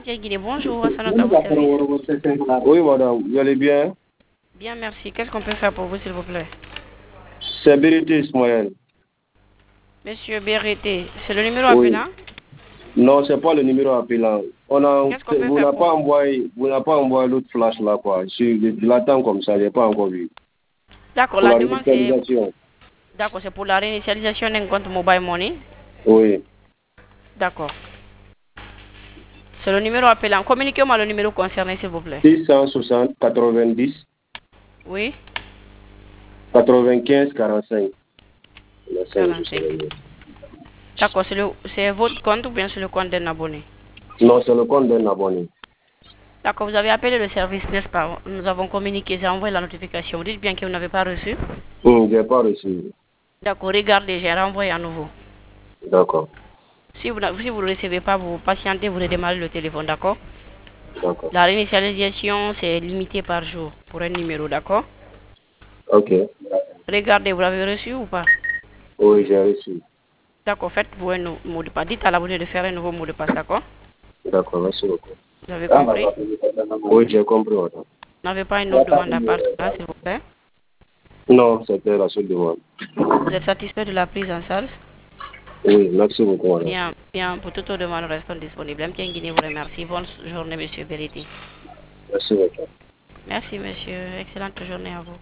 Guinée, bonjour, Assanat à vos services. Oui, madame, vous allez bien? Bien, merci. Qu'est-ce qu'on peut faire pour vous, s'il vous plaît? C'est Vérité Ismaël. Monsieur Berreté, c'est le numéro Oui. appelant? Non, c'est pas le numéro appelant. Qu'est-ce qu'on peut faire pour vous? Vous n'avez pas envoyé l'autre flash là, quoi. Je l'attends comme ça, je n'ai pas encore vu. D'accord, Pour la la demande c'est... réinitialisation. D'accord, c'est pour la réinitialisation d'un compte mobile money? Oui. D'accord. C'est le numéro appelant. Communiquez-moi le numéro concerné, s'il vous plaît. 660 90 Oui? 95 45. Le 45. numéro. D'accord, c'est votre compte ou bien c'est le compte d'un abonné? Non, c'est le compte d'un abonné. D'accord, vous avez appelé le service, n'est-ce pas? Nous avons communiqué, j'ai envoyé la notification. Vous dites bien que vous n'avez pas reçu? Je n'ai pas reçu. D'accord, regardez, j'ai renvoyé à nouveau. D'accord. Si vous ne recevez pas, vous patientez, vous redémarrez le téléphone, d'accord? D'accord. La réinitialisation, c'est limité par jour pour un numéro, d'accord? Ok. Regardez, vous l'avez reçu ou pas? Oui, j'ai reçu. D'accord, faites-vous un mot de passe. Dites à l'abonné de faire un nouveau mot de passe, d'accord? D'accord, merci beaucoup. Vous avez compris? Vous Oui, j'ai compris, madame. n'avez pas une autre demande à part cela, s'il vous plaît? Non, c'était la seule demande. Vous êtes satisfait de la prise en charge? Oui, merci beaucoup, madame. Bien, bien, pour toute autre demande, nous restons disponibles. M. Guinée vous remercie. Bonne journée, monsieur Beriti. Merci beaucoup. Merci, monsieur. Excellente journée à vous.